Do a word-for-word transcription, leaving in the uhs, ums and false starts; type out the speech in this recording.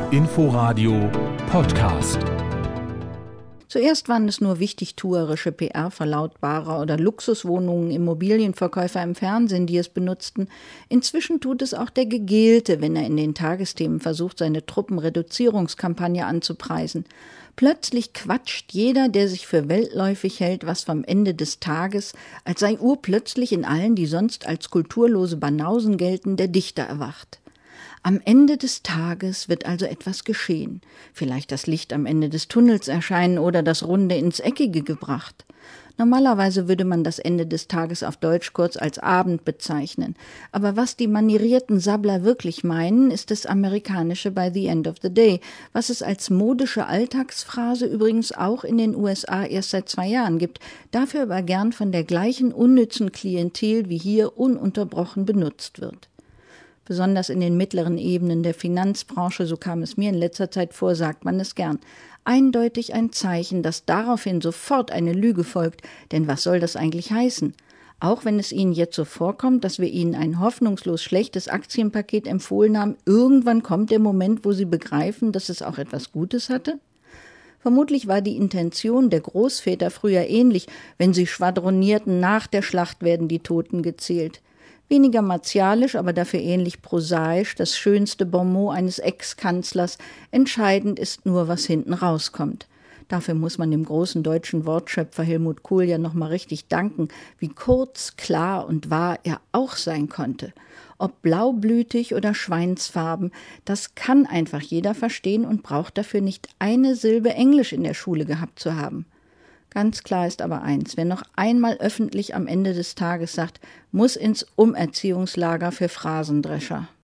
Inforadio Podcast. Zuerst waren es nur wichtigtuerische P R-Verlautbarer oder Luxuswohnungen Immobilienverkäufer im Fernsehen, die es benutzten. Inzwischen tut es auch der Gegelte, wenn er in den Tagesthemen versucht, seine Truppenreduzierungskampagne anzupreisen. Plötzlich quatscht jeder, der sich für weltläufig hält, was vom Ende des Tages, als sei urplötzlich in allen, die sonst als kulturlose Banausen gelten, der Dichter erwacht. Am Ende des Tages wird also etwas geschehen. Vielleicht das Licht am Ende des Tunnels erscheinen oder das Runde ins Eckige gebracht. Normalerweise würde man das Ende des Tages auf Deutsch kurz als Abend bezeichnen. Aber was die manierierten Sabbler wirklich meinen, ist das amerikanische by the end of the day, was es als modische Alltagsphrase übrigens auch in den U S A erst seit zwei Jahren gibt, dafür aber gern von der gleichen unnützen Klientel wie hier ununterbrochen benutzt wird. Besonders in den mittleren Ebenen der Finanzbranche, so kam es mir in letzter Zeit vor, sagt man es gern. Eindeutig ein Zeichen, dass daraufhin sofort eine Lüge folgt, denn was soll das eigentlich heißen? Auch wenn es Ihnen jetzt so vorkommt, dass wir Ihnen ein hoffnungslos schlechtes Aktienpaket empfohlen haben, irgendwann kommt der Moment, wo Sie begreifen, dass es auch etwas Gutes hatte? Vermutlich war die Intention der Großväter früher ähnlich, wenn sie schwadronierten, nach der Schlacht werden die Toten gezählt. Weniger martialisch, aber dafür ähnlich prosaisch, das schönste Bonmot eines Ex-Kanzlers. Entscheidend ist nur, was hinten rauskommt. Dafür muss man dem großen deutschen Wortschöpfer Helmut Kohl ja nochmal richtig danken, wie kurz, klar und wahr er auch sein konnte. Ob blaublütig oder schweinsfarben, das kann einfach jeder verstehen und braucht dafür nicht eine Silbe Englisch in der Schule gehabt zu haben. Ganz klar ist aber eins, wer noch einmal öffentlich am Ende des Tages sagt, muss ins Umerziehungslager für Phrasendrescher.